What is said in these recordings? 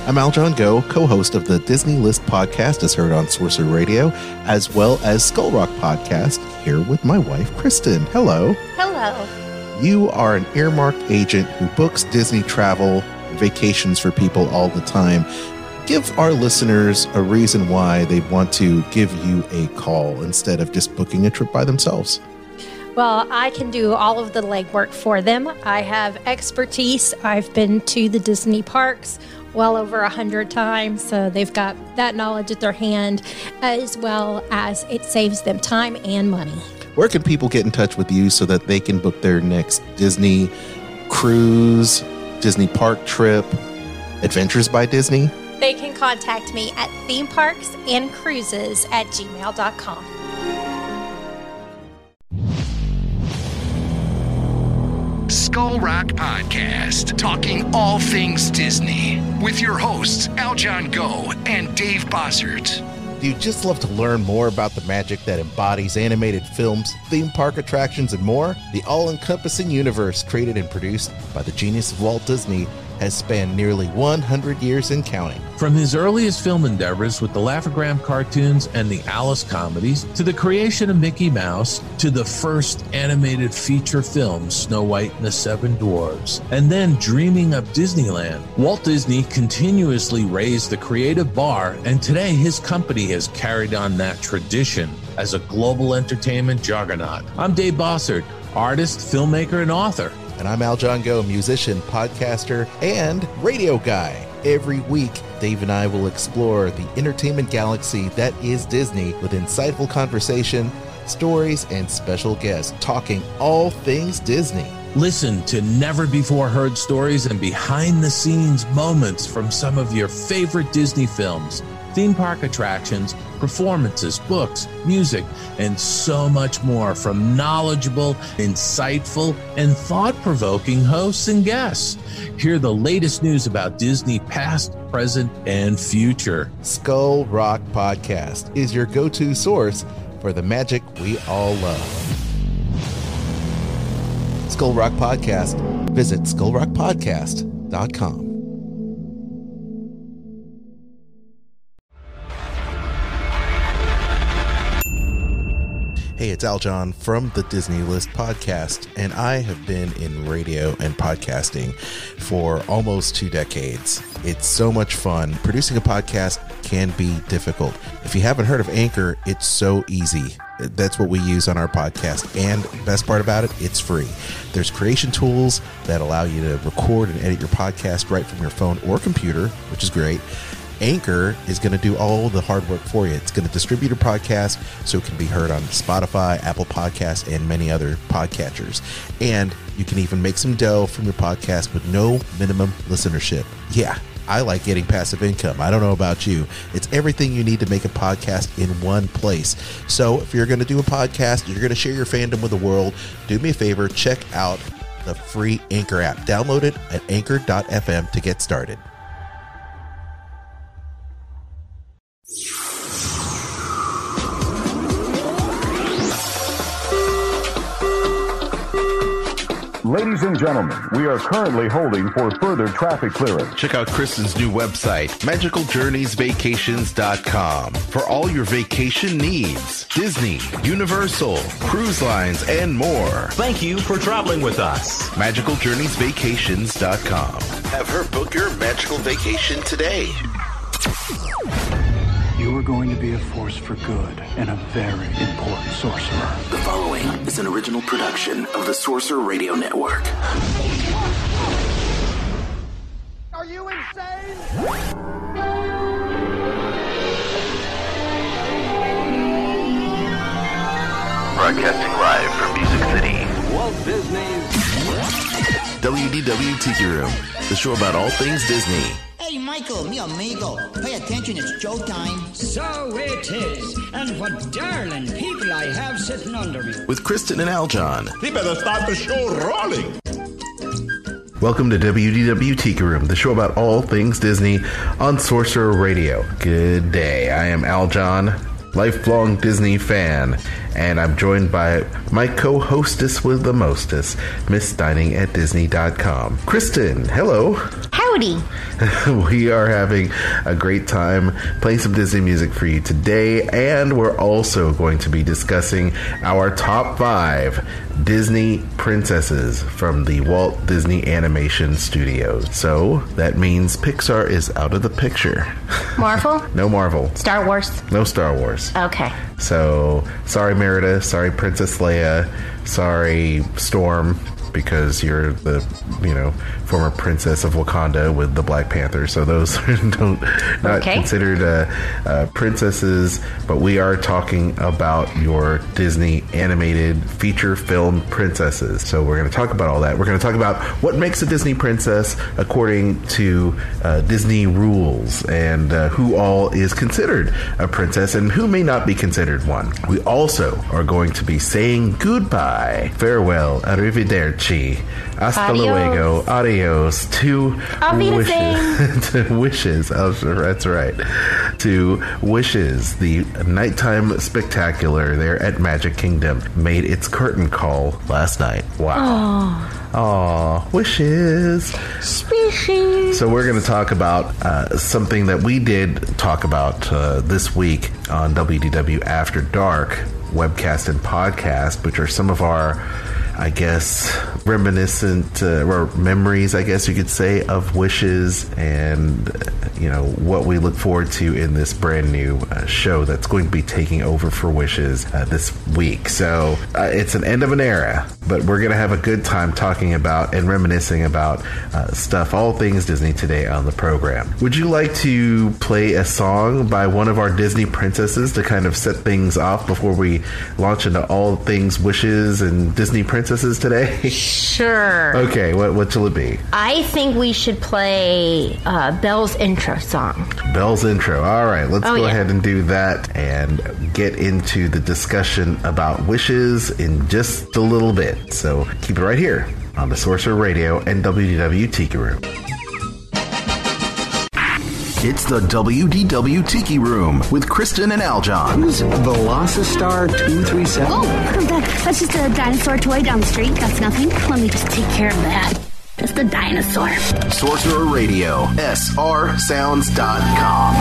I'm Aljon Go, co-host of the Disney List podcast as heard on Sorcerer Radio, as well as Skull Rock podcast, here with my wife, Kristen. Hello. Hello. You are an earmarked agent who books Disney travel and vacations for people all the time. Give our listeners a reason why they want to give you a call instead of just booking a trip by themselves. Well, I can do all of the legwork for them. I have expertise. I've been to the Disney parks well over 100 times, so they've got that knowledge at their hand, as well as it saves them time and money. Where can people get in touch with you so that they can book their next Disney cruise, Disney park trip, Adventures by Disney? They can contact me at themeparksandcruises@gmail.com. Skull Rock Podcast, talking all things Disney, with your hosts Aljon Go and Dave Bossert. Do you just love to learn more about the magic that embodies animated films, theme park attractions, and more? The all-encompassing universe created and produced by the genius of Walt Disney has spanned nearly 100 years and counting. From his earliest film endeavors with the Laugh-O-Gram cartoons and the Alice comedies, to the creation of Mickey Mouse, to the first animated feature film, Snow White and the Seven Dwarfs, and then dreaming up Disneyland, Walt Disney continuously raised the creative bar, and today his company has carried on that tradition as a global entertainment juggernaut. I'm Dave Bossert, artist, filmmaker, and author. And I'm Aljon Go, musician, podcaster, and radio guy. Every week, Dave and I will explore the entertainment galaxy that is Disney with insightful conversation, stories, and special guests talking all things Disney. Listen to never-before-heard stories and behind-the-scenes moments from some of your favorite Disney films, theme park attractions, performances, books, music, and so much more from knowledgeable, insightful, and thought-provoking hosts and guests. Hear the latest news about Disney past, present, and future. Skull Rock Podcast is your go-to source for the magic we all love. Skull Rock Podcast. Visit skullrockpodcast.com. Hey, it's Aljon from the Disney List podcast, and I have been in radio and podcasting for almost 2 decades. It's so much fun. Producing a podcast can be difficult. If you haven't heard of Anchor, it's so easy. That's what we use on our podcast, and the best part about it, it's free. There's creation tools that allow you to record and edit your podcast right from your phone or computer, which is great. Anchor is going to do all the hard work for you. It's going to distribute your podcast so it can be heard on Spotify, Apple Podcasts, and many other podcatchers. And you can even make some dough from your podcast with no minimum listenership. Yeah, I like getting passive income. I don't know about you. It's everything you need to make a podcast in one place. So if you're going to do a podcast, you're going to share your fandom with the world, do me a favor, check out the free Anchor app. Download it at anchor.fm to get started. Ladies and gentlemen, we are currently holding for further traffic clearance. Check out Kristen's new website, MagicalJourneysVacations.com, for all your vacation needs. Disney, Universal, cruise lines, and more. Thank you for traveling with us. MagicalJourneysVacations.com. Have her book your magical vacation today. You are going to be a force for good and a very important sorcerer. The following is an original production of the Sorcerer Radio Network. Are you insane? Broadcasting live from Music City. Walt Disney's WDW Tiki Room, the show about all things Disney. Hey, Michael, mi amigo. Pay attention, it's showtime. So it is. And what darling people I have sitting under me. With Kristen and Aljon. We better start the show rolling. Welcome to WDW Tiki Room, the show about all things Disney on Sorcerer Radio. Good day. I am Aljon, lifelong Disney fan, And I'm joined by my co-hostess with the mostest, Miss Dining at Disney.com. Kristen, hello. Howdy. We are having a great time playing some Disney music for you today, and we're also going to be discussing our top 5 Disney princesses from the Walt Disney Animation Studios. So that means Pixar is out of the picture. Marvel? No Marvel. Star Wars? No Star Wars. Okay. So sorry Merida, sorry Princess Leia, sorry Storm, because you're the, former princess of Wakanda with the Black Panther. So those not considered princesses, but we are talking about your Disney animated feature film princesses. So we're going to talk about all that. We're going to talk about what makes a Disney princess according to Disney rules, and who all is considered a princess and who may not be considered one. We also are going to be saying goodbye, farewell, arrivederci, hasta luego, adios to wishes. Oh, that's right. To Wishes, the nighttime spectacular there at Magic Kingdom, made its curtain call last night. Wow. Aw, Wishes. Swishes. So we're going to talk about something that we did talk about this week on WDW After Dark webcast and podcast, which are some of our, I guess, reminiscent or memories, I guess you could say, of Wishes, and what we look forward to in this brand new show that's going to be taking over for Wishes this week. So it's an end of an era, but we're going to have a good time talking about and reminiscing about stuff, all things Disney today on the program. Would you like to play a song by one of our Disney princesses to kind of set things off before we launch into all things Wishes and Disney princesses today? Sure. Okay, what shall it be? I think we should play Belle's intro song. Belle's intro. All right, let's go ahead and do that and get into the discussion about Wishes in just a little bit. So keep it right here on the Sorcerer Radio and WDW Tiki Room. It's the WDW Tiki Room with Kristen and Aljon. Who's Velocistar 237? Oh, that's just a dinosaur toy down the street. That's nothing. Let me just take care of that. Just a dinosaur. Sorcerer Radio, srsounds.com.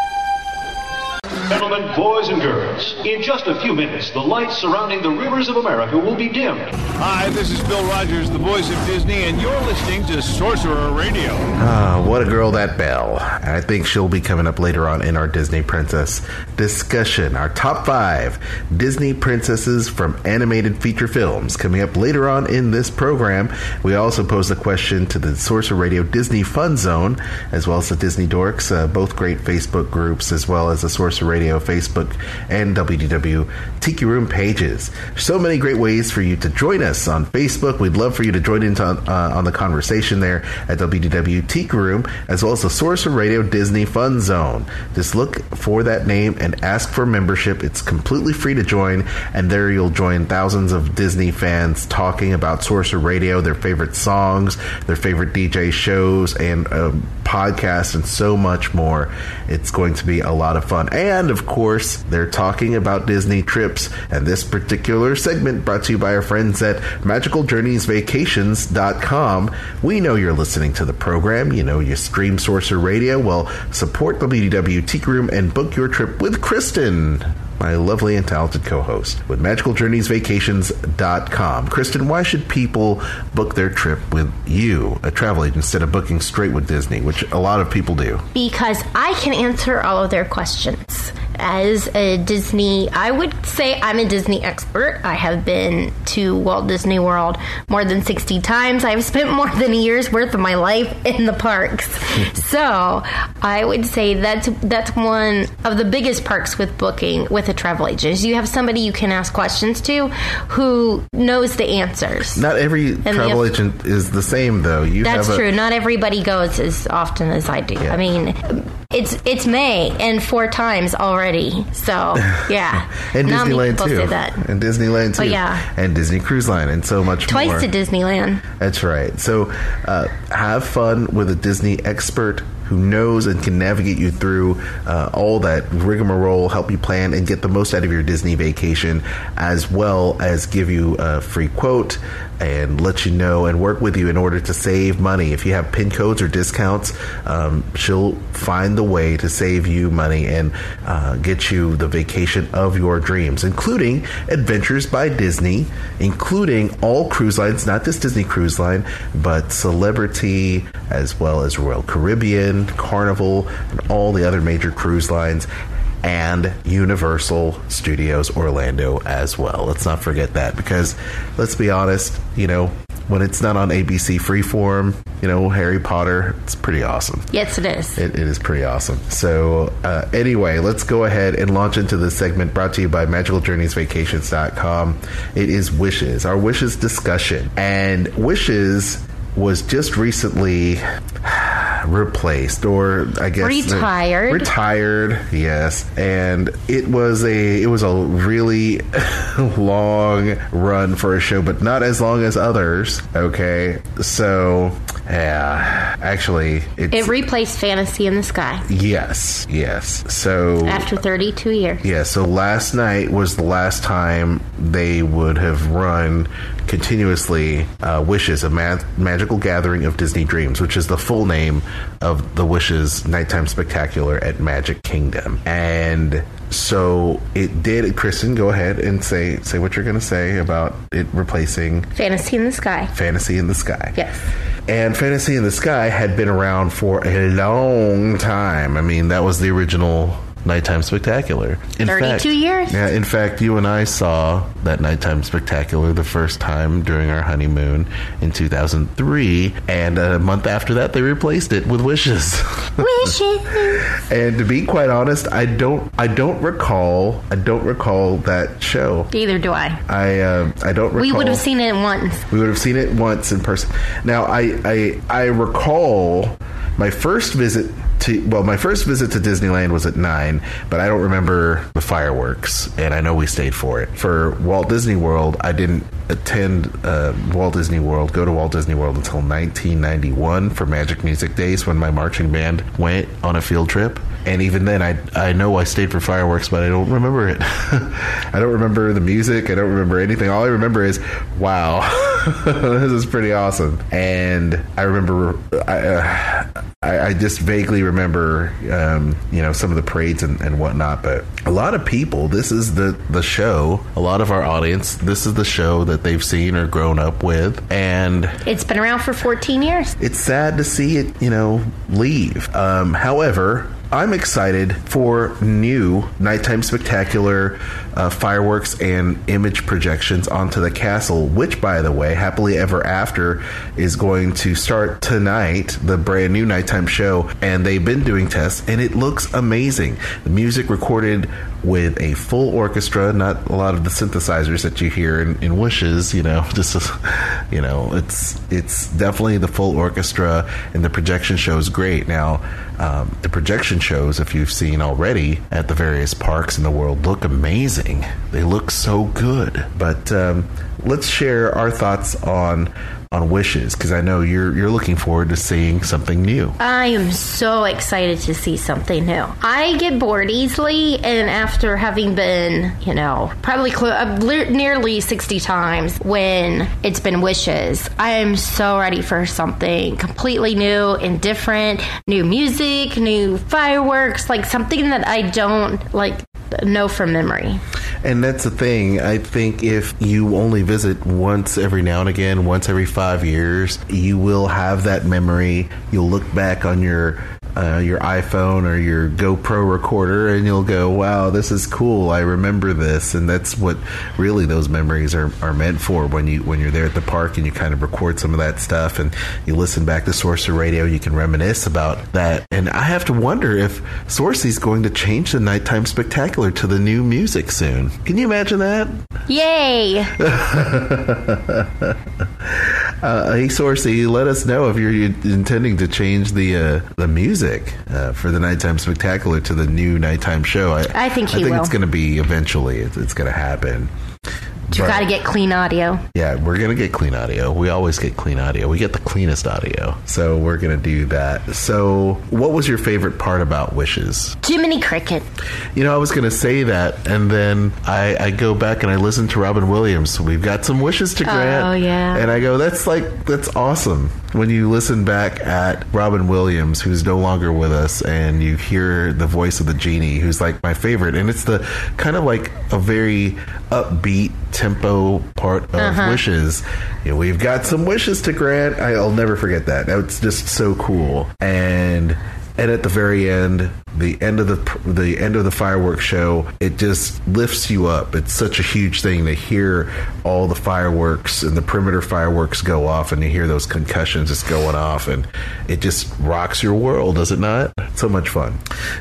Gentlemen, boys and girls, in just a few minutes, the lights surrounding the rivers of America will be dimmed. Hi, this is Bill Rogers, the voice of Disney, and you're listening to Sorcerer Radio. What a girl, that Belle. I think she'll be coming up later on in our Disney Princess discussion. Our top 5 Disney princesses from animated feature films coming up later on in this program. We also posed a question to the Sorcerer Radio Disney Fun Zone, as well as the Disney Dorks, both great Facebook groups, as well as the Sorcerer Radio Facebook and WDW Tiki Room pages. So many great ways for you to join us on Facebook. We'd love for you to join in on the conversation there at WDW Tiki Room, as well as the Sorcerer Radio Disney Fun Zone. Just look for that name and ask for membership. It's completely free to join, and there you'll join thousands of Disney fans talking about Sorcerer Radio, their favorite songs, their favorite DJ shows, and podcasts, and so much more. It's going to be a lot of fun. And of course, they're talking about Disney trips, and this particular segment brought to you by our friends at MagicalJourneysVacations.com. We know you're listening to the program. You stream Sorcerer Radio. Well, support WDW Tiki Room and book your trip with Kristen, my lovely and talented co-host, with MagicalJourneysVacations.com. Kristen, why should people book their trip with you, a travel agent, instead of booking straight with Disney, which a lot of people do? Because I can answer all of their questions. As a Disney, I would say I'm a Disney expert. I have been to Walt Disney World more than 60 times. I've spent more than a year's worth of my life in the parks. So I would say that's one of the biggest perks with booking with a travel agent, is you have somebody you can ask questions to who knows the answers. Not every travel agent is the same, though. That's true. Not everybody goes as often as I do. Yeah. I mean, It's May and 4 times already. So, yeah. And Not many Disneyland, people too. say that. And Disneyland, too. Oh, yeah. And Disney Cruise Line and so much Twice more. to Disneyland. That's right. So have fun with a Disney expert who knows and can navigate you through all that rigmarole, help you plan and get the most out of your Disney vacation, as well as give you a free quote and let you know and work with you in order to save money. If you have PIN codes or discounts, she'll find the way to save you money and get you the vacation of your dreams, including Adventures by Disney, including all cruise lines, not just Disney Cruise Line, but Celebrity, as well as Royal Caribbean, Carnival, and all the other major cruise lines, and Universal Studios Orlando as well. Let's not forget that, because let's be honest, when it's not on ABC Freeform, Harry Potter, it's pretty awesome. Yes, it is. It is pretty awesome. So anyway, let's go ahead and launch into this segment brought to you by MagicalJourneysVacations.com. It is Wishes, our Wishes discussion. And Wishes was just recently replaced, or I guess retired, yes. And it was a really long run for a show, but not as long as others. Okay, so yeah, actually it replaced Fantasy in the Sky. Yes. So after 32 years. Yeah, so last night was the last time they would have run continuously Wishes, a magical gathering of Disney Dreams, which is the full name of the Wishes Nighttime Spectacular at Magic Kingdom. And so it did. Kristen, go ahead and say what you're going to say about it replacing Fantasy in the Sky. Fantasy in the Sky. Yes. And Fantasy in the Sky had been around for a long time. I mean, that was the original Nighttime Spectacular. 32 years? Yeah, in fact, you and I saw that Nighttime Spectacular the first time during our honeymoon in 2003, and a month after that, they replaced it with Wishes. Wishes! And to be quite honest, I don't recall that show. Either do I. I don't recall. We would have seen it once. We would have seen it once in person. Now, I recall my first visit to Disneyland was at 9, but I don't remember the fireworks, and I know we stayed for it. For Walt Disney World, I didn't go to Walt Disney World until 1991 for Magic Music Days, when my marching band went on a field trip. And even then, I know I stayed for fireworks, but I don't remember it. I don't remember the music. I don't remember anything. All I remember is, wow, this is pretty awesome. And I remember, I just vaguely remember, some of the parades and whatnot. But a lot of people, this is the show. A lot of our audience, this is the show that they've seen or grown up with. And it's been around for 14 years. It's sad to see it, leave. However, I'm excited for new Nighttime Spectacular fireworks and image projections onto the castle, which, by the way, Happily Ever After is going to start tonight, the brand new nighttime show, and they've been doing tests, and it looks amazing. The music recorded with a full orchestra, not a lot of the synthesizers that you hear in Wishes, it's definitely the full orchestra, and the projection show is great. Now, the projection shows, if you've seen already at the various parks in the world, look amazing. They look so good. But let's share our thoughts on Wishes, because I know you're looking forward to seeing something new. I am so excited to see something new. I get bored easily, and after having been, probably nearly 60 times when it's been Wishes, I am so ready for something completely new and different, new music, new fireworks, like something that I don't know from memory. And that's the thing. I think if you only visit once every now and again, once every 5 years, you will have that memory. You'll look back on your iPhone or your GoPro recorder, and you'll go, wow, this is cool. I remember this. And that's what really those memories are meant for. When you're there at the park and you kind of record some of that stuff and you listen back to Sorcerer Radio, you can reminisce about that. And I have to wonder if Sorcy's going to change the Nighttime Spectacular to the new music soon. Can you imagine that? Yay! Hey, Sorcy, let us know if you're intending to change the music music for the Nighttime Spectacular to the new nighttime show. I think he will. It's going to be eventually. It's going to happen. You got to get clean audio. Yeah, we're going to get clean audio. We always get clean audio. We get the cleanest audio. So we're going to do that. So what was your favorite part about Wishes? Jiminy Cricket. You know, I was going to say that, and then I go back and I listen to Robin Williams. We've got some wishes to grant. Oh, yeah. And I go, that's awesome. When you listen back at Robin Williams, who's no longer with us, and you hear the voice of the genie, who's like my favorite, and it's the kind of like a very upbeat tempo part of Wishes. You know, we've got some wishes to grant. I'll never forget that. It's just so cool. And at the very end, the end of the fireworks show, it just lifts you up. It's such a huge thing to hear all the fireworks and the perimeter fireworks go off, and you hear those concussions just going off, and it just rocks your world, does it not? So much fun.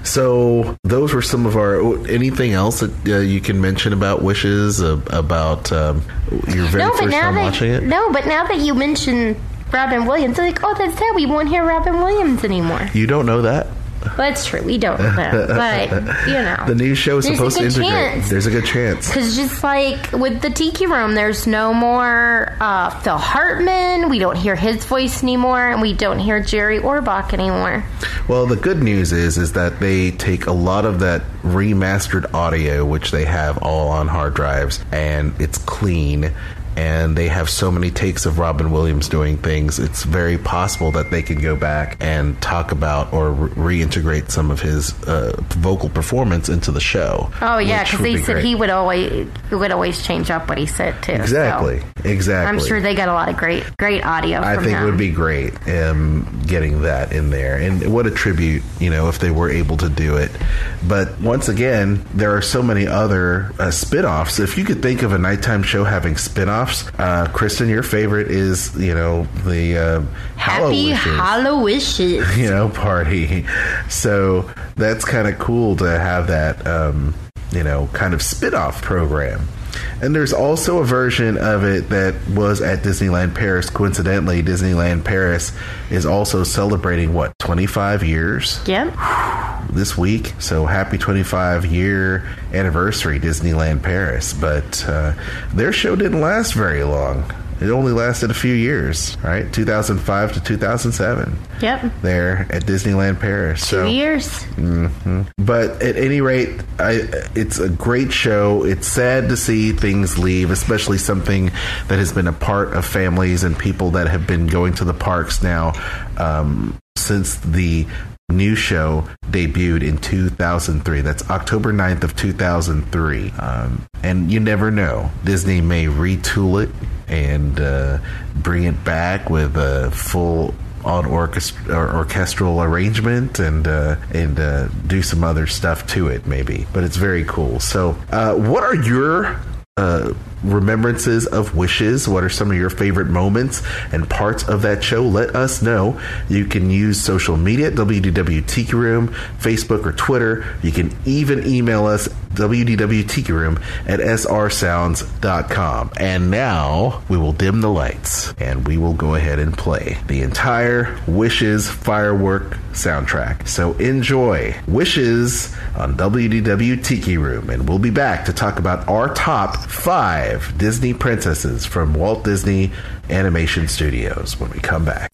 So those were some of our. Anything else that you can mention about Wishes, about your very first time watching it? No, but now that you mention Robin Williams, they're like, oh, that's sad. We won't hear Robin Williams anymore. You don't know that? Well, that's true. We don't know that. But, you know. The new show is supposed to integrate. There's a good chance. Because just like with the Tiki Room, there's no more Phil Hartman. We don't hear his voice anymore. And we don't hear Jerry Orbach anymore. Well, the good news is that they take a lot of that remastered audio, which they have all on hard drives, and it's clean. And they have so many takes of Robin Williams doing things, it's very possible that they can go back and talk about or reintegrate some of his vocal performance into the show. Oh, yeah, because they said he would always change up what he said, too. Exactly. I'm sure they got a lot of great audio from him. I think it would be great getting that in there. And what a tribute, if they were able to do it. But once again, there are so many other spin-offs. If you could think of a nighttime show having spin-offs, Kristen, your favorite is, the Happy Hollow Wishes, party. So that's kind of cool to have that, kind of spin-off program. And there's also a version of it that was at Disneyland Paris. Coincidentally, Disneyland Paris is also celebrating, 25 years? Yep. This week. So happy 25-year anniversary, Disneyland Paris. But their show didn't last very long. It only lasted a few years, right? 2005 to 2007. Yep. There at Disneyland Paris. 2 years. Mm-hmm. But at any rate, it's a great show. It's sad to see things leave, especially something that has been a part of families and people that have been going to the parks now since the new show debuted in 2003. That's October 9th of 2003. And you never know. Disney may retool it and bring it back with a full on orchestral arrangement and do some other stuff to it, maybe. But it's very cool. So what are your remembrances of Wishes? What are some of your favorite moments and parts of that show? Let us know. You can use social media at WDW Tiki Room, Facebook or Twitter. You can even email us wdwtikiroom@srsounds.com. And now we will dim the lights and we will go ahead and play the entire Wishes firework soundtrack. So enjoy Wishes on WDW Tiki Room, and we'll be back to talk about our top 5 Disney princesses from Walt Disney Animation Studios when we come back.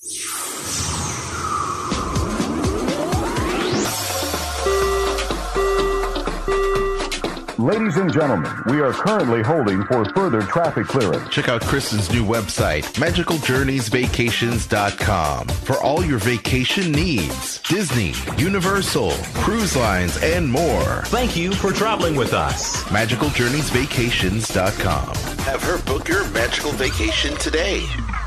Ladies and gentlemen, we are currently holding for further traffic clearance. Check out Kristen's new website, MagicalJourneysVacations.com, for all your vacation needs. Disney, Universal, cruise lines, and more. Thank you for traveling with us. MagicalJourneysVacations.com. Have her book your magical vacation today.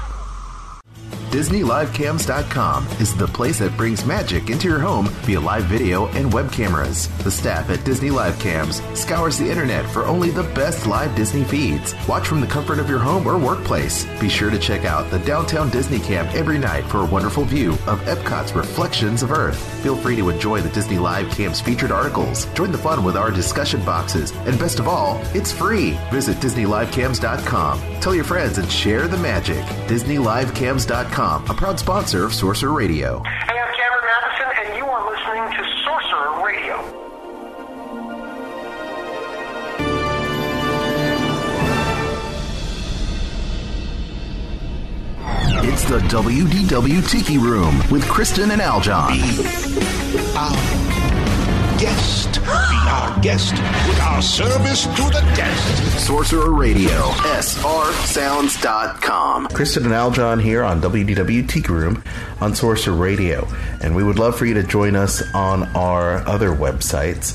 DisneyLiveCams.com is the place that brings magic into your home via live video and web cameras. The staff at Disney Live Cams scours the internet for only the best live Disney feeds. Watch from the comfort of your home or workplace. Be sure to check out the Downtown Disney Cam every night for a wonderful view of Epcot's Reflections of Earth. Feel free to enjoy the Disney Live Cams featured articles. Join the fun with our discussion boxes. And best of all, it's free. Visit DisneyLiveCams.com. Tell your friends and share the magic. DisneyLiveCams.com. A proud sponsor of Sorcerer Radio. Hey, I'm Cameron Matheson, and you want It's the WDW Tiki Room with Kristen and Aljon. Guest. Be our guest with our service to the guest. Sorcerer Radio, srsounds.com. Kristen and Aljon here on WDW Tiki Room on Sorcerer Radio. And we would love for you to join us on our other websites,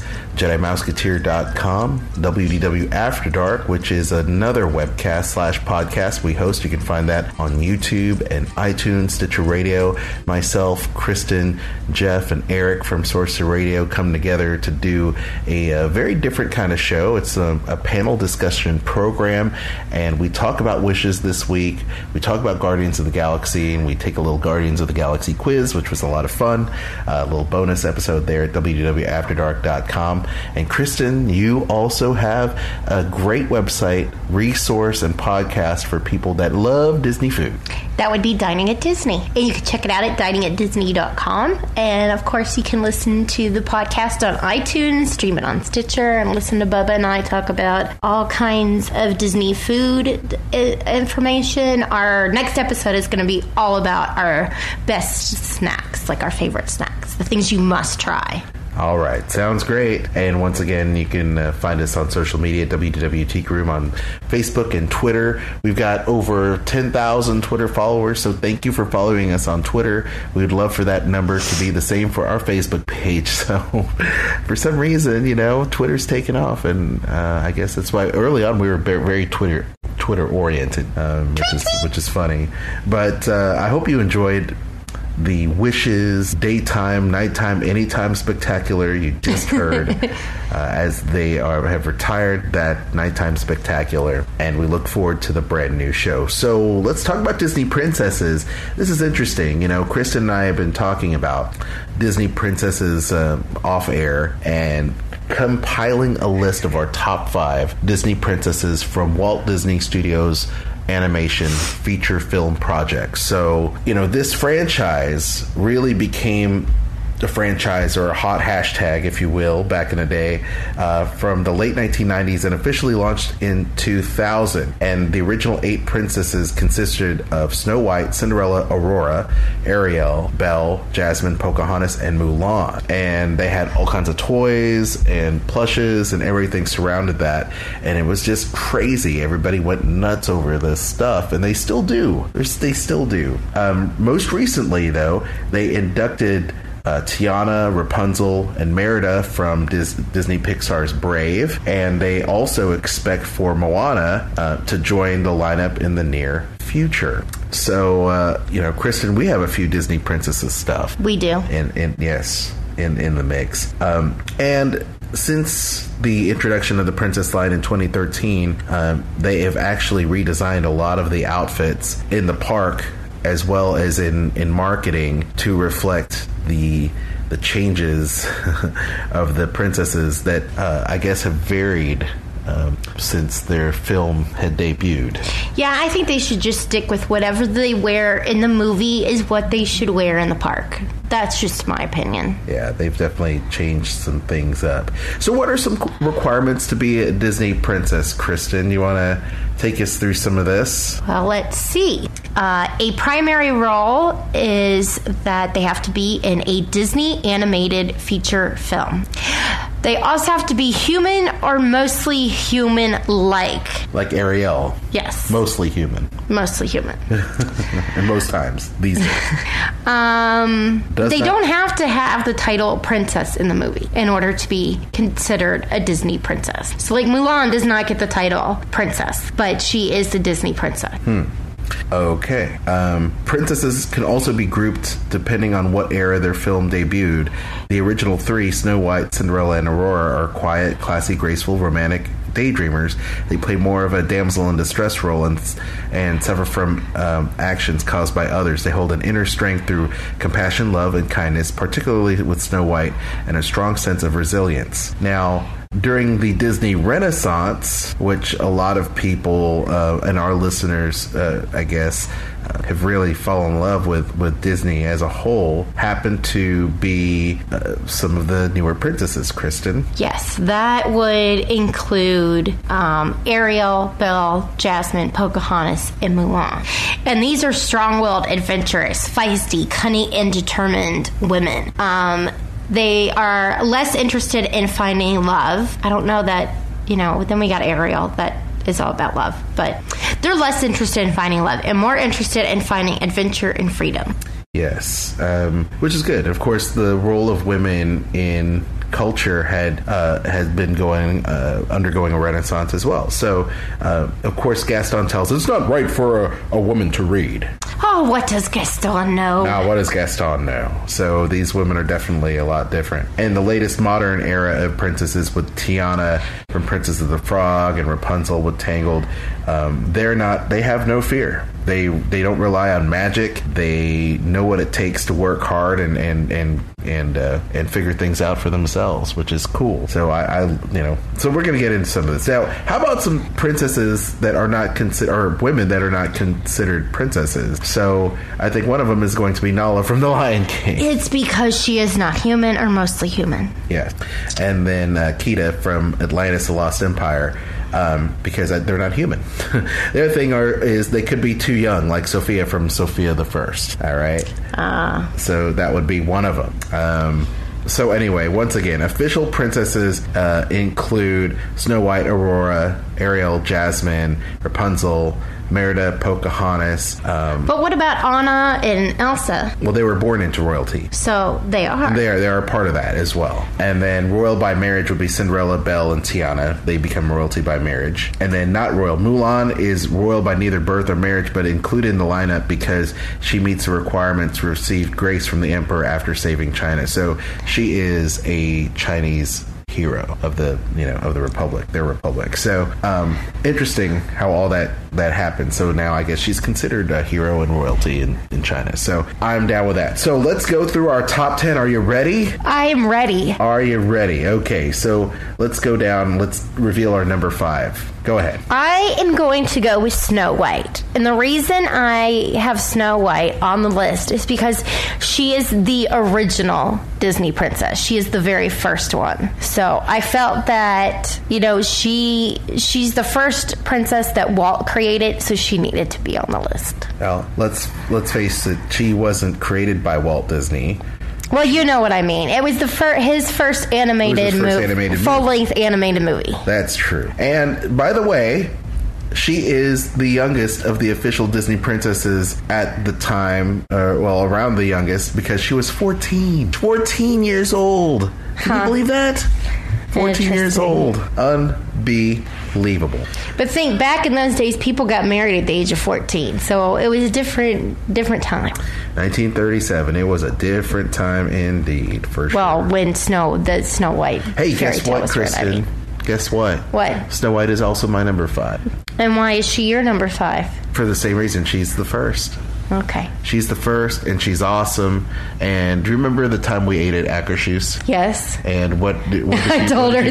JediMouseketeer.com, WDW After Dark, which is another webcast/podcast we host. You can find that on YouTube and iTunes, Stitcher Radio. Myself, Kristen, Jeff, and Eric from Sorcerer Radio come together to do a very different kind of show. It's a panel discussion program, and we talk about wishes this week. We talk about Guardians of the Galaxy, and we take a little Guardians of the Galaxy quiz, which was a lot of fun. A little bonus episode there at www.afterdark.com. And Kristen, you also have a great website, resource, and podcast for people that love Disney food. That would be Dining at Disney. And you can check it out at diningatdisney.com. And of course, you can listen to the podcast on iTunes, stream it on Stitcher, and listen to Bubba and I talk about all kinds of Disney food information. Our next episode is going to be all about our best snacks, like our favorite snacks, the things you must try. All right. Sounds great. And once again, you can find us on social media, WDW Tiki Room on Facebook and Twitter. We've got over 10,000 Twitter followers, so thank you for following us on Twitter. We would love for that number to be the same for our Facebook page. So for some reason, Twitter's taken off, and I guess that's why early on we were very Twitter oriented, which is funny. But I hope you enjoyed the Wishes Daytime, Nighttime, Anytime Spectacular you just heard, as they have retired that Nighttime Spectacular, and we look forward to the brand new show. So let's talk about Disney princesses. This is interesting. Kristen and I have been talking about Disney princesses off air and compiling a list of our top 5 Disney princesses from Walt Disney Studios animation feature film projects. So, this franchise really became a franchise, or a hot hashtag, if you will, back in the day, from the late 1990s, and officially launched in 2000. And the original 8 princesses consisted of Snow White, Cinderella, Aurora, Ariel, Belle, Jasmine, Pocahontas, and Mulan. And they had all kinds of toys and plushes and everything surrounded that. And it was just crazy. Everybody went nuts over this stuff, and they still do. They still do. Most recently, though, they inducted Tiana, Rapunzel, and Merida from Disney Pixar's Brave, and they also expect for Moana to join the lineup in the near future. So, Kristen, we have a few Disney princesses stuff. We do. In the mix. And since the introduction of the Princess line in 2013, they have actually redesigned a lot of the outfits in the park, as well as in marketing, to reflect the changes of the princesses that I guess have varied since their film had debuted. Yeah, I think they should just stick with whatever they wear in the movie is what they should wear in the park. That's just my opinion. Yeah, they've definitely changed some things up. So what are some requirements to be a Disney princess, Kristen? You want to take us through some of this? Well, let's see. A primary role is that they have to be in a Disney animated feature film. They also have to be human or mostly human-like. Like Ariel. Yes. Mostly human. Mostly human. And most times, these days. They don't have to have the title princess in the movie in order to be considered a Disney princess. So, like, Mulan does not get the title princess, but she is the Disney princess. Okay. Princesses can also be grouped depending on what era their film debuted. The original 3, Snow White, Cinderella, and Aurora, are quiet, classy, graceful, romantic daydreamers. They play more of a damsel in distress role and suffer from actions caused by others. They hold an inner strength through compassion, love, and kindness, particularly with Snow White, and a strong sense of resilience. Now, during the Disney Renaissance, which a lot of people and our listeners, I guess, have really fallen in love with Disney as a whole happen to be some of the newer princesses, Kristen. Yes, that would include Ariel, Belle, Jasmine, Pocahontas, and Mulan. And these are strong-willed, adventurous, feisty, cunning, and determined women. They are less interested in finding love. I don't know that, then we got Ariel, that is all about love. But they're less interested in finding love and more interested in finding adventure and freedom. Yes, which is good. Of course, the role of women in culture has been undergoing a renaissance as well. So, of course, Gaston tells us it's not right for a woman to read. Oh, what does Gaston know? Now, what does Gaston know? So these women are definitely a lot different. And the latest modern era of princesses with Tiana from Princess of the Frog and Rapunzel with Tangled, they have no fear. They don't rely on magic. They know what it takes to work hard and figure things out for themselves, which is cool. So so we're gonna get into some of this now. How about some princesses that are not or women that are not considered princesses? So I think one of them is going to be Nala from The Lion King. It's because she is not human or mostly human. Yes, and then Kida from Atlantis: The Lost Empire. Because they're not human. The other thing is they could be too young, like Sophia from Sophia the First. All right. So that would be one of them. So anyway, once again, official princesses include Snow White, Aurora, Ariel, Jasmine, Rapunzel, Merida, Pocahontas. But what about Anna and Elsa? Well, they were born into royalty. So they are. They are a part of that as well. And then royal by marriage would be Cinderella, Belle, and Tiana. They become royalty by marriage. And then not royal. Mulan is royal by neither birth or marriage, but included in the lineup because she meets the requirements to receive grace from the emperor after saving China. So she is a Chinese hero of the republic, their republic. So interesting how all that happened. So now I guess she's considered a hero and royalty in China. So I'm down with that. So let's go through our top 10. Are you ready? I am ready. Are you ready? Okay, so let's go down. Let's reveal our number 5. Go ahead. I am going to go with Snow White. And the reason I have Snow White on the list is because she is the original Disney princess. She is the very first one. So I felt that, she's the first princess that Walt created, so she needed to be on the list. Well, let's face it, she wasn't created by Walt Disney. Well, you know what I mean. It was his first animated movie, full-length animated movie. That's true. And by the way, she is the youngest of the official Disney princesses at the time, around the youngest, because she was 14. 14 years old. Can you believe that? 14 years old. Unbelievable. But think, back in those days, people got married at the age of 14. So it was a different time. 1937. It was a different time indeed, for sure. Well, when Snow White. Hey, guess what, Kristen? Guess what? What? Snow White is also my number 5. And why is she your number 5? For the same reason. She's the first. Okay. She's the first, and she's awesome. And do you remember the time we ate at Akershus? Yes. And what did I told her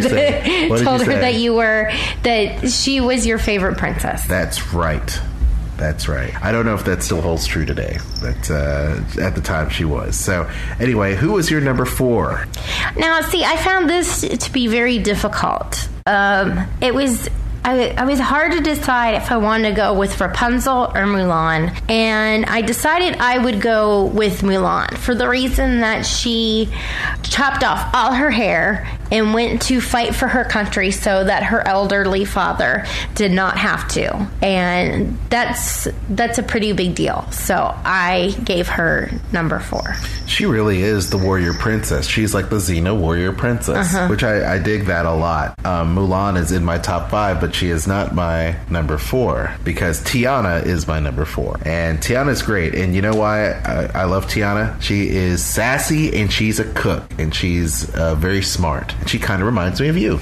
that that she was your favorite princess. That's right. That's right. I don't know if that still holds true today, but at the time she was. So anyway, who was your number 4? Now, see, I found this to be very difficult. I was hard to decide if I wanted to go with Rapunzel or Mulan, and I decided I would go with Mulan for the reason that she chopped off all her hair and went to fight for her country so that her elderly father did not have to, and that's a pretty big deal. So I gave her number 4. She really is the warrior princess. She's like the Xena warrior princess, which I dig that a lot. Mulan is in my top 5, but she is not my number 4 because Tiana is my number 4. And Tiana's great. And you know why I love Tiana? She is sassy and she's a cook and she's very smart. And she kind of reminds me of you.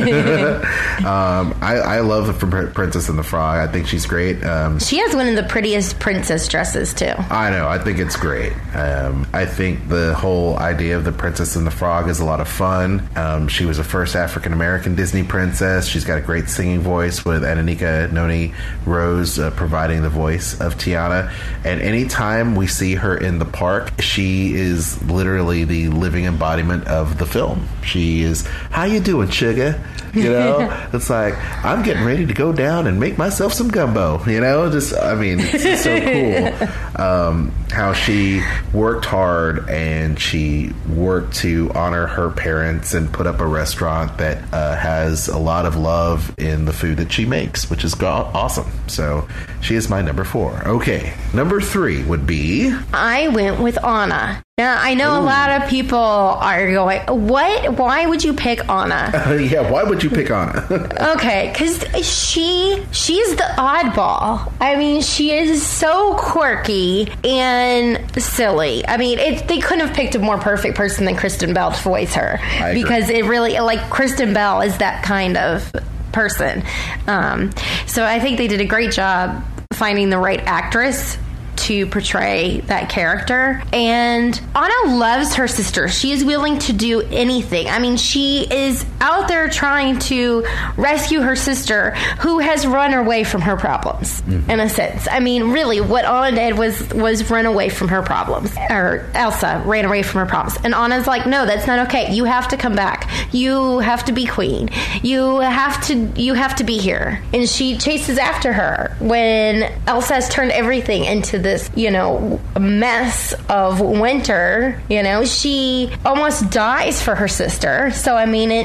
I love the Princess and the Frog. I think she's great. She has one of the prettiest princess dresses, too. I know. I think it's great. I think the whole idea of the Princess and the Frog is a lot of fun. She was the first African-American Disney princess. She's got a great singing voice with Ananika Noni Rose providing the voice of Tiana. And anytime we see her in the park, she is literally the living embodiment of the film. She is, how you doing, sugar? You know, it's like, I'm getting ready to go down and make myself some gumbo. You know, just, I mean, it's so cool how she worked hard and she worked to honor her parents and put up a restaurant that has a lot of love in the food that she makes, which is awesome. So she is my number 4. Okay, number 3 would be... I went with Anna. Now, I know a lot of people are going, what? Why would you pick Anna? Yeah, why would you pick Anna? Okay, because she's the oddball. I mean, she is so quirky and silly. I mean, they couldn't have picked a more perfect person than Kristen Bell to voice her. Because it really, like, Kristen Bell is that kind of person. So I think they did a great job finding the right actress to portray that character. And Anna loves her sister. She is willing to do anything. I mean, she is out there trying to rescue her sister who has run away from her problems, in a sense. I mean, really, what Anna did was run away from her problems. Or Elsa ran away from her problems. And Anna's like, no, that's not okay. You have to come back. You have to be queen. You have to be here. And she chases after her when Elsa has turned everything into this, mess of winter. She almost dies for her sister. So I mean,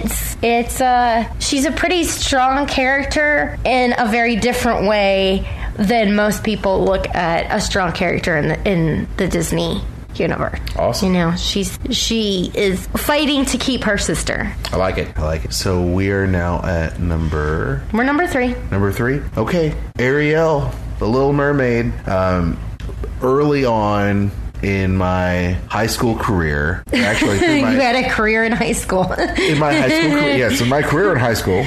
she's a pretty strong character in a very different way than most people look at a strong character in the Disney universe. Awesome. She is fighting to keep her sister. I like it. So we are now at we're number 3. Number 3? Okay. Ariel, the Little Mermaid. Early on in my high school career, actually, you had a career in high school. In my high school career, yes, in my career in high school.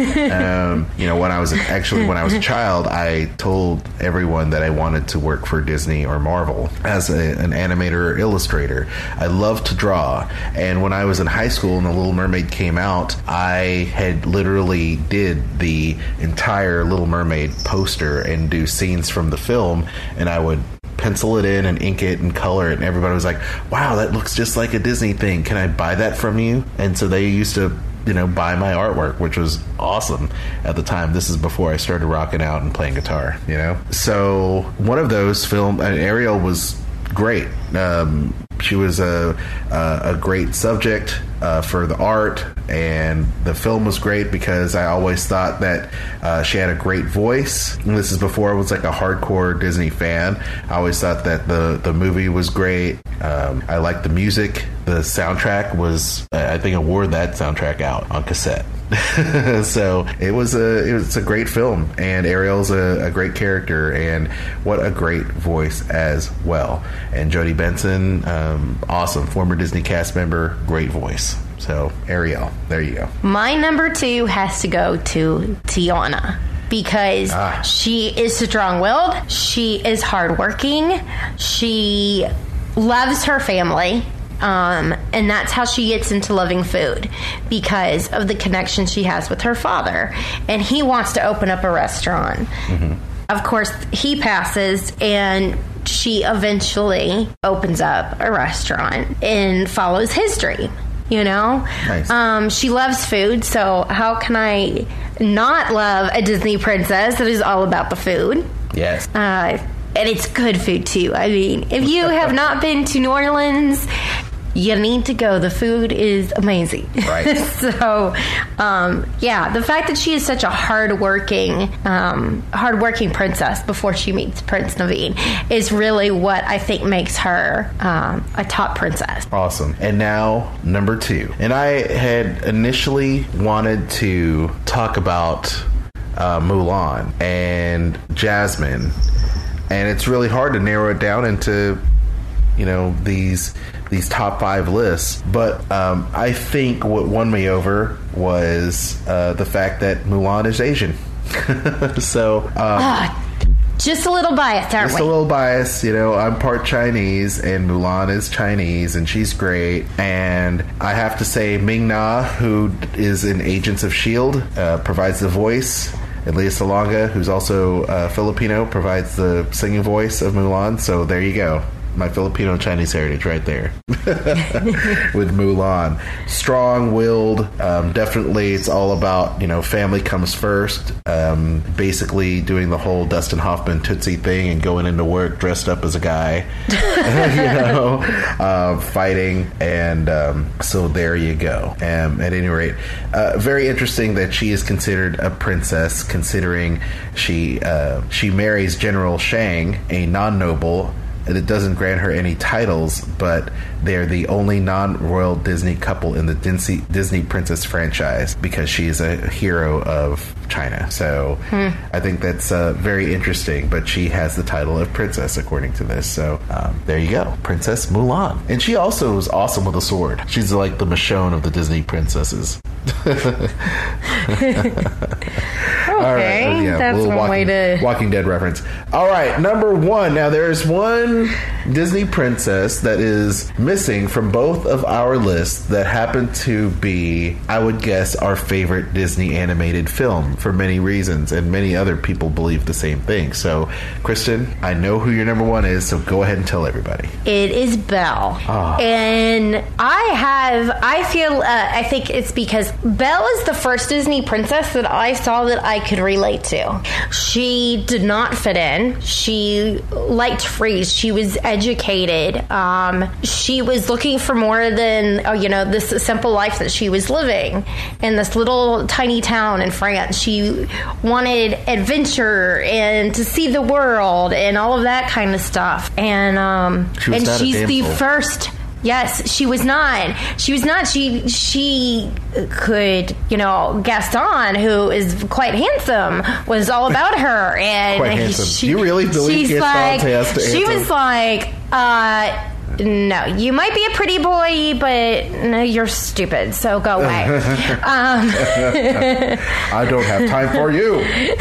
When I was a child, I told everyone that I wanted to work for Disney or Marvel as an animator or illustrator. I love to draw, and when I was in high school and The Little Mermaid came out, I had literally did the entire Little Mermaid poster and do scenes from the film, and I would pencil it in and ink it and color it, and everybody was like, wow, that looks just like a Disney thing. Can I buy that from you? And so they used to buy my artwork, which was awesome at the time. This is before I started rocking out and playing guitar, So one of those Ariel was great. She was a great subject for the art, and the film was great because I always thought that she had a great voice. And this is before I was like a hardcore Disney fan. I always thought that the movie was great. I liked the music. The soundtrack was, I think I wore that soundtrack out on cassette. So it was a great film, and Ariel's a great character, and what a great voice as well. And Jodie Benson, awesome, former Disney cast member, great voice. So Ariel, there you go. My number 2 has to go to Tiana, because she is strong-willed, she is hardworking, she loves her family. And that's how she gets into loving food, because of the connection she has with her father. And he wants to open up a restaurant. Mm-hmm. Of course, he passes, and she eventually opens up a restaurant and follows his dream. Nice. She loves food, so how can I not love a Disney princess that is all about the food? Yes. And it's good food, too. I mean, if you have not been to New Orleans, you need to go. The food is amazing. Right. So, the fact that she is such a hardworking princess before she meets Prince Naveen is really what I think makes her a top princess. Awesome. And now, number 2. And I had initially wanted to talk about Mulan and Jasmine. And it's really hard to narrow it down into, these these top 5 lists. But I think what won me over was the fact that Mulan is Asian. So just a little biased, aren't we? Just a little biased. I'm part Chinese, and Mulan is Chinese, and she's great. And I have to say, Ming-Na, who is in Agents of S.H.I.E.L.D., provides the voice. And Lea Salonga, who's also Filipino, provides the singing voice of Mulan. So there you go. My Filipino-Chinese heritage right there with Mulan. Strong-willed, definitely it's all about, family comes first, basically doing the whole Dustin Hoffman Tootsie thing and going into work dressed up as a guy, fighting, and so there you go. At any rate, very interesting that she is considered a princess, considering she marries General Shang, a non-noble, and it doesn't grant her any titles, but they're the only non-royal Disney couple in the Disney Princess franchise because she's a hero of China. So I think that's very interesting, but she has the title of princess according to this. So there you go, Princess Mulan. And she also is awesome with a sword. She's like the Michonne of the Disney princesses. All right. That's one way to... Walking Dead reference. All right, number 1. Now, there's one Disney princess that is missing from both of our lists that happen to be, I would guess, our favorite Disney animated film for many reasons, and many other people believe the same thing. So, Kristen, I know who your number 1 is, so go ahead and tell everybody. It is Belle. And I think it's because Belle is the first Disney princess that I saw that I could relate to. She did not fit in. She liked freeze. She was educated. She was looking for more than, this simple life that she was living in this little tiny town in France. She wanted adventure and to see the world and all of that kind of stuff. And she's the first... Yes, she was not. She could, Gaston, who is quite handsome, was all about her. And quite handsome. You really believe Gaston's handsome? She was like, no, you might be a pretty boy, but no, you're stupid, so go away. I don't have time for you.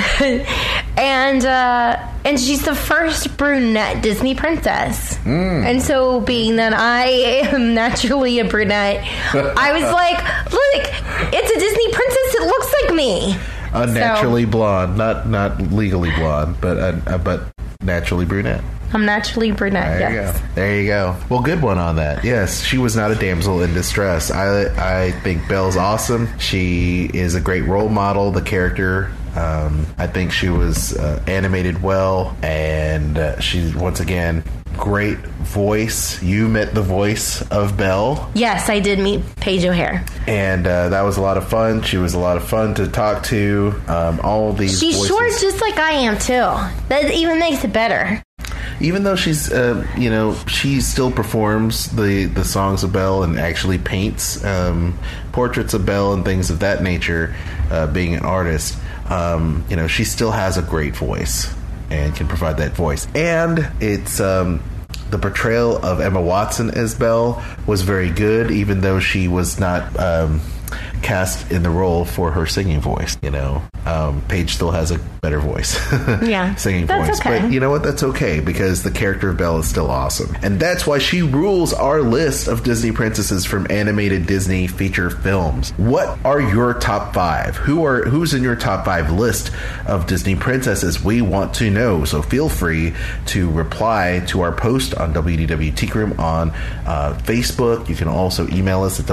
And she's the first brunette Disney princess. And so, being that I am naturally a brunette, I was like, look, it's a Disney princess that looks like me. Naturally blonde, not legally blonde, but naturally brunette. I'm naturally brunette, yes. There you go. Well, good one on that. Yes, she was not a damsel in distress. I think Belle's awesome. She is a great role model, the character. I think she was animated well, and she's, once again, great voice. You met the voice of Belle. Yes, I did meet Paige O'Hare. And that was a lot of fun. She was a lot of fun to talk to. All these She's voices. short just like I am, too. That even makes it better. Even though she's, she still performs the songs of Belle and actually paints portraits of Belle and things of that nature, being an artist, she still has a great voice and can provide that voice. And it's the portrayal of Emma Watson as Belle was very good, even though she was not cast in the role for her singing voice. Paige still has a better voice. Yeah, singing that's voice. Okay. But you know what? That's okay, because the character of Belle is still awesome. And that's why she rules our list of Disney princesses from animated Disney feature films. What are your top 5? Who's in your top 5 list of Disney princesses? We want to know. So feel free to reply to our post on WDW Tiki Room on Facebook. You can also email us at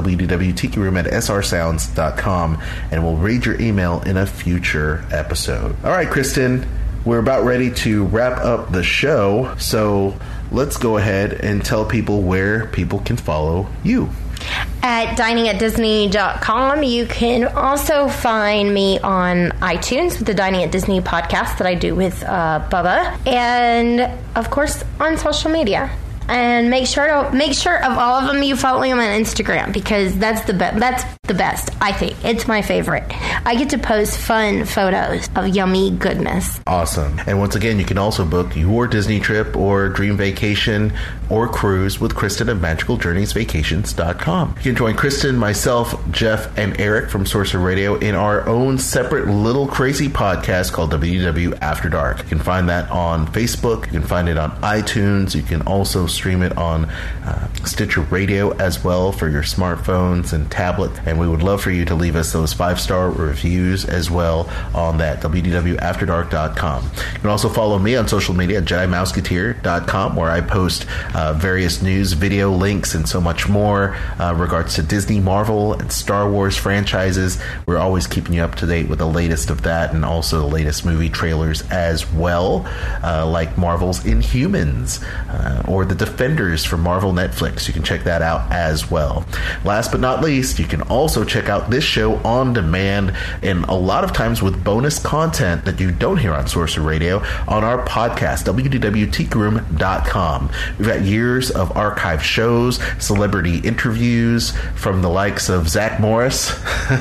wdwtikiroom@srsounds.com, and we'll read your email in a future episode. All right, Kristen, we're about ready to wrap up the show, so let's go ahead and tell people where people can follow you. At diningatdisney.com. You can also find me on iTunes with the Dining at Disney podcast that I do with Bubba, and of course on social media. And make sure of all of them you follow them on Instagram, because that's the best, I think. It's my favorite. I get to post fun photos of yummy goodness. Awesome. And once again, you can also book your Disney trip or dream vacation or cruise with Kristen of MagicalJourneysVacations.com. You can join Kristen, myself, Jeff, and Eric from Sorcerer Radio in our own separate little crazy podcast called WDW After Dark. You can find that on Facebook. You can find it on iTunes. You can also stream it on Stitcher Radio as well for your smartphones and tablets. And we would love for you to leave us those 5-star reviews as well on that WDWAfterDark.com. You can also follow me on social media at JediMouseketeer.com, where I post various news, video links, and so much more regards to Disney, Marvel, and Star Wars franchises. We're always keeping you up to date with the latest of that, and also the latest movie trailers as well, like Marvel's Inhumans or The Defenders from Marvel Netflix. You can check that out as well. Last but not least, you can also check out this show on demand, and a lot of times with bonus content that you don't hear on Sorcerer Radio on our podcast, WDWTeakRoom.com. We've got years of archived shows, celebrity interviews from the likes of Zach Morris,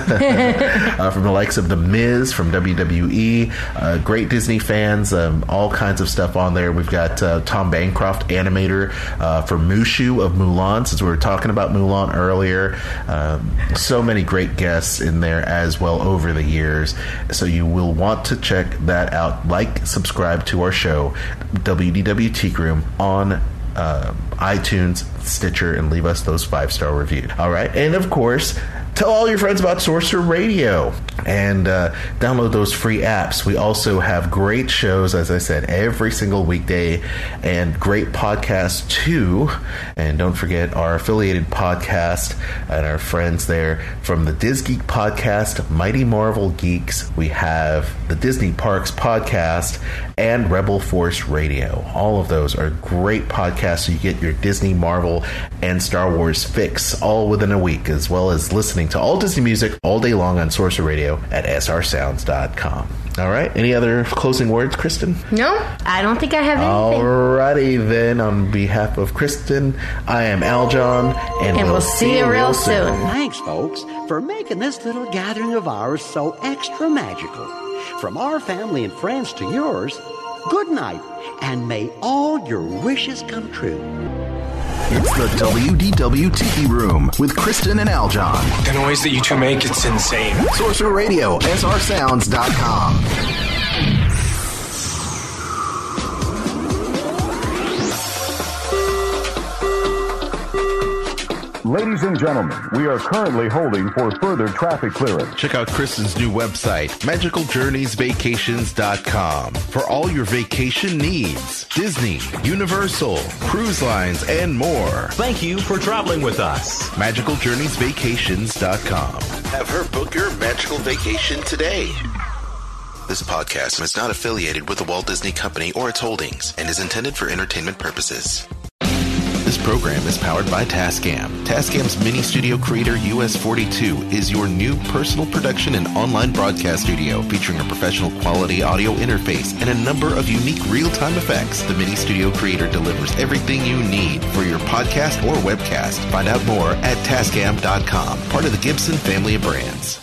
from the likes of The Miz from WWE, great Disney fans, all kinds of stuff on there. We've got Tom Bancroft, animator for Mushu of Mulan, since we were talking about Mulan earlier. So many great guests in there as well over the years. So you will want to check that out. Like, subscribe to our show, WDW Teak Room, on iTunes, Stitcher, and leave us those 5-star reviews. All right. And of course, tell all your friends about Sorcerer Radio and download those free apps. We also have great shows, as I said, every single weekday, and great podcasts too. And don't forget our affiliated podcast and our friends there from the Diz Geek podcast, Mighty Marvel Geeks. We have the Disney Parks podcast and Rebel Force Radio. All of those are great podcasts, so you get your Disney, Marvel, and Star Wars fix all within a week, as well as listening to all Disney music all day long on Sorcerer Radio at srsounds.com. All right. Any other closing words, Kristen? No, I don't think I have anything. Alrighty then. On behalf of Kristen, I am Aljon, and we'll see you real soon. Thanks, folks, for making this little gathering of ours so extra magical. From our family and friends to yours, good night, and may all your wishes come true. It's the WDW Tiki Room with Kristen and Aljon. The noise that you two make, it's insane. Sorcerer Radio, srsounds.com. Ladies and gentlemen, we are currently holding for further traffic clearance. Check out Kristen's new website, MagicalJourneysVacations.com, for all your vacation needs. Disney, Universal, cruise lines, and more. Thank you for traveling with us. MagicalJourneysVacations.com. Have her book your magical vacation today. This podcast is not affiliated with the Walt Disney Company or its holdings and is intended for entertainment purposes. This program is powered by Tascam. Tascam's Mini Studio Creator US42 is your new personal production and online broadcast studio featuring a professional quality audio interface and a number of unique real-time effects. The Mini Studio Creator delivers everything you need for your podcast or webcast. Find out more at Tascam.com, part of the Gibson family of brands.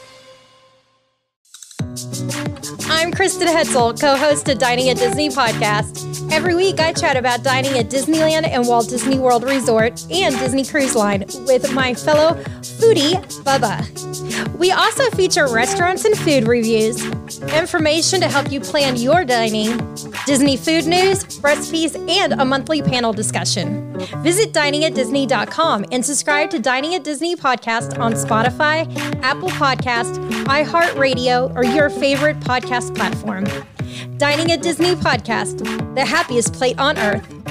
I'm Kristen Hetzel, co-host of Dining at Disney podcast. Every week I chat about dining at Disneyland and Walt Disney World Resort and Disney Cruise Line with my fellow foodie, Bubba. We also feature restaurants and food reviews, information to help you plan your dining, Disney food news, recipes, and a monthly panel discussion. Visit diningatdisney.com and subscribe to Dining at Disney podcast on Spotify, Apple Podcast, iHeartRadio, or your favorite podcast platform. Dining at Disney podcast, the happiest plate on earth.